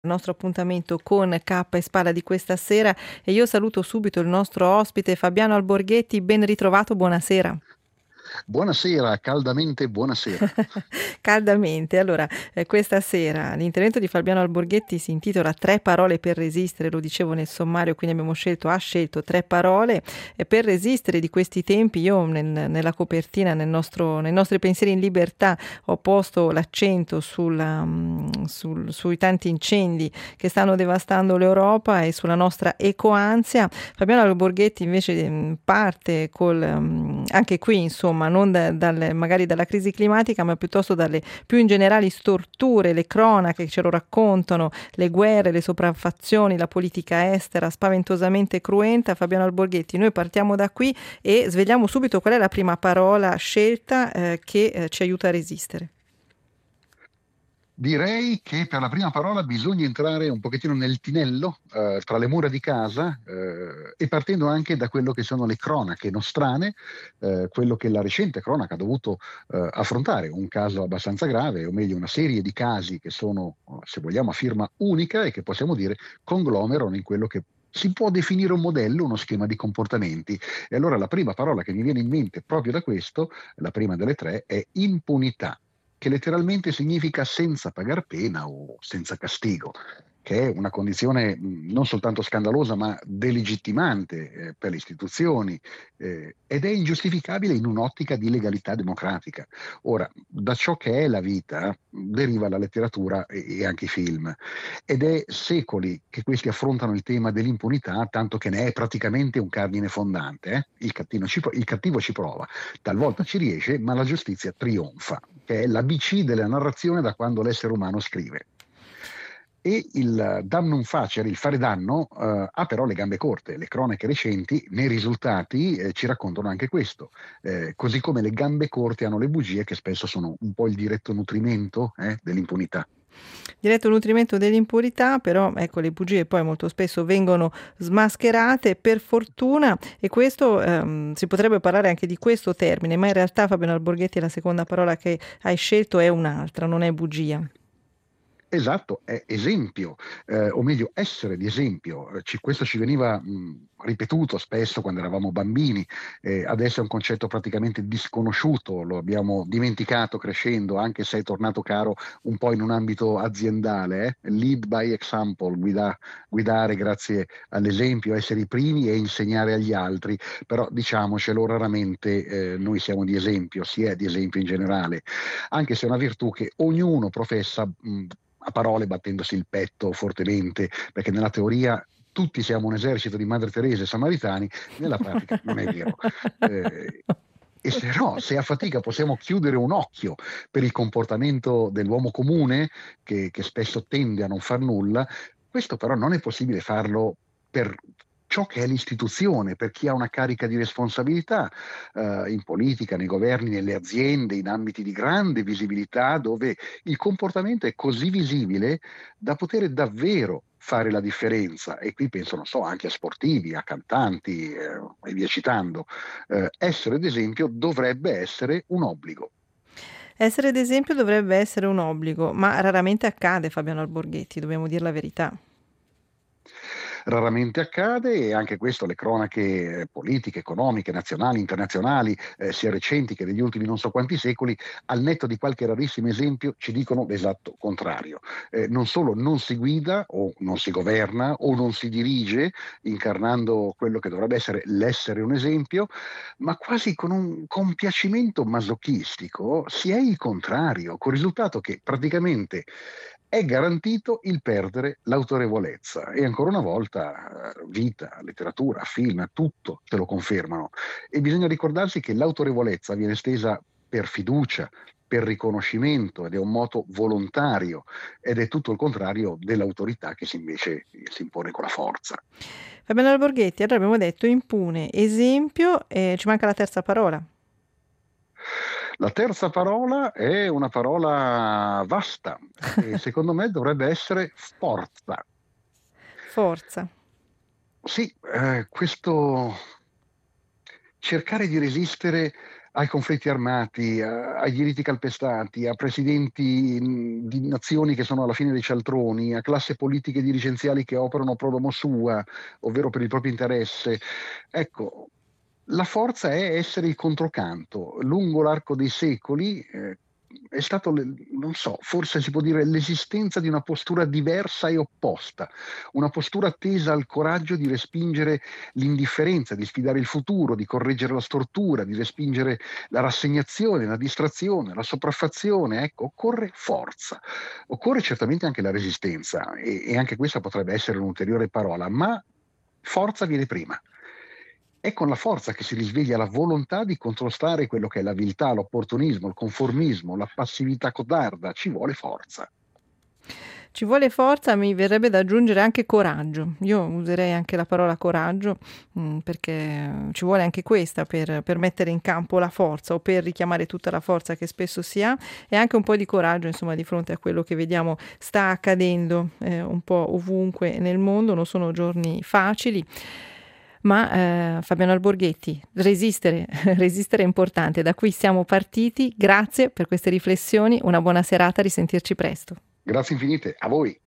Il nostro appuntamento con Cappa e Spalla di questa sera e io saluto subito il nostro ospite Fabiano Alborghetti, ben ritrovato, buonasera. Buonasera, caldamente buonasera. Caldamente. Allora, questa sera l'intervento di Fabiano Alborghetti si intitola Tre parole per resistere, lo dicevo nel sommario, quindi ha scelto tre parole per resistere di questi tempi. Io nella copertina, nei nostri pensieri in libertà, ho posto l'accento sui tanti incendi che stanno devastando l'Europa e sulla nostra ecoansia. Fabiano Alborghetti invece parte anche qui, insomma, non magari dalla crisi climatica, ma piuttosto dalle più in generali storture, le cronache che ce lo raccontano, le guerre, le sopraffazioni, la politica estera spaventosamente cruenta. Fabiano Alborghetti, noi partiamo da qui e svegliamo subito qual è la prima parola scelta che ci aiuta a resistere. Direi che per la prima parola bisogna entrare un pochettino nel tinello, tra le mura di casa, e partendo anche da quello che sono le cronache nostrane, quello che la recente cronaca ha dovuto affrontare, un caso abbastanza grave, o meglio una serie di casi che sono, se vogliamo, a firma unica e che possiamo dire conglomerano in quello che si può definire un modello, uno schema di comportamenti. E allora la prima parola che mi viene in mente proprio da questo, la prima delle tre, è impunità, che letteralmente significa senza pagar pena o senza castigo, che è una condizione non soltanto scandalosa, ma delegittimante per le istituzioni, ed è ingiustificabile in un'ottica di legalità democratica. Ora, da ciò che è la vita deriva la letteratura e anche i film, ed è secoli che questi affrontano il tema dell'impunità, tanto che ne è praticamente un cardine fondante. Il cattivo ci prova, talvolta ci riesce, ma la giustizia trionfa, che è l'ABC della narrazione da quando l'essere umano scrive. E il damnum facere, il fare danno, ha però le gambe corte. Le cronache recenti, nei risultati, ci raccontano anche questo. Così come le gambe corte hanno le bugie, che spesso sono un po' il diretto nutrimento dell'impunità. Diretto nutrimento dell'impurità, però ecco le bugie poi molto spesso vengono smascherate per fortuna e questo si potrebbe parlare anche di questo termine, ma in realtà Fabiano Alborghetti la seconda parola che hai scelto è un'altra, non è bugia. Esatto, è esempio, o meglio essere di esempio. Questo ci veniva ripetuto spesso quando eravamo bambini, adesso è un concetto praticamente disconosciuto, lo abbiamo dimenticato crescendo, anche se è tornato caro un po' in un ambito aziendale. Lead by example, guidare grazie all'esempio, essere i primi e insegnare agli altri, però diciamocelo, raramente noi siamo di esempio, si è di esempio in generale, anche se è una virtù che ognuno professa a parole battendosi il petto fortemente, perché nella teoria tutti siamo un esercito di Madre Teresa e Samaritani, nella pratica non è vero. E se no, se a fatica possiamo chiudere un occhio per il comportamento dell'uomo comune, che spesso tende a non far nulla, questo però non è possibile farlo per ciò che è l'istituzione, per chi ha una carica di responsabilità, in politica, nei governi, nelle aziende, in ambiti di grande visibilità, dove il comportamento è così visibile da poter davvero fare la differenza. E qui penso, non so, anche a sportivi, a cantanti, e via citando. Essere, ad esempio, dovrebbe essere un obbligo. Essere d'esempio dovrebbe essere un obbligo, ma raramente accade, Fabiano Alborghetti, dobbiamo dire la verità. Raramente accade, e anche questo le cronache politiche, economiche, nazionali, internazionali, sia recenti che degli ultimi non so quanti secoli, al netto di qualche rarissimo esempio, ci dicono l'esatto contrario. Non solo non si guida o non si governa o non si dirige incarnando quello che dovrebbe essere l'essere un esempio, ma quasi con un compiacimento masochistico si è il contrario, col risultato che praticamente è garantito il perdere l'autorevolezza. E ancora una volta, vita, letteratura, film, tutto ce lo confermano. E bisogna ricordarsi che l'autorevolezza viene stesa per fiducia, per riconoscimento, ed è un moto volontario, ed è tutto il contrario dell'autorità che invece si impone con la forza. Fabiano Alborghetti, allora abbiamo detto impune, esempio, e ci manca la terza parola. La terza parola è una parola vasta e secondo me dovrebbe essere forza. Forza. Sì, questo cercare di resistere ai conflitti armati, ai diritti calpestati, a presidenti di nazioni che sono alla fine dei cialtroni, a classi politiche dirigenziali che operano pro domo sua, ovvero per il proprio interesse. Ecco, la forza è essere il controcanto. Lungo l'arco dei secoli è stato, non so, forse si può dire l'esistenza di una postura diversa e opposta, una postura tesa al coraggio di respingere l'indifferenza, di sfidare il futuro, di correggere la stortura, di respingere la rassegnazione, la distrazione, la sopraffazione. Ecco, occorre forza. Occorre certamente anche la resistenza e anche questa potrebbe essere un'ulteriore parola, ma forza viene prima. È con la forza che si risveglia la volontà di contrastare quello che è la viltà, l'opportunismo, il conformismo, la passività codarda. Ci vuole forza. Ci vuole forza, mi verrebbe da aggiungere anche coraggio. Io userei anche la parola coraggio, perché ci vuole anche questa per mettere in campo la forza o per richiamare tutta la forza che spesso si ha, e anche un po' di coraggio, insomma, di fronte a quello che vediamo sta accadendo un po' ovunque nel mondo. Non sono giorni facili. Ma Fabiano Alborghetti, resistere, resistere è importante. Da qui siamo partiti. Grazie per queste riflessioni. Una buona serata, risentirci presto. Grazie infinite a voi.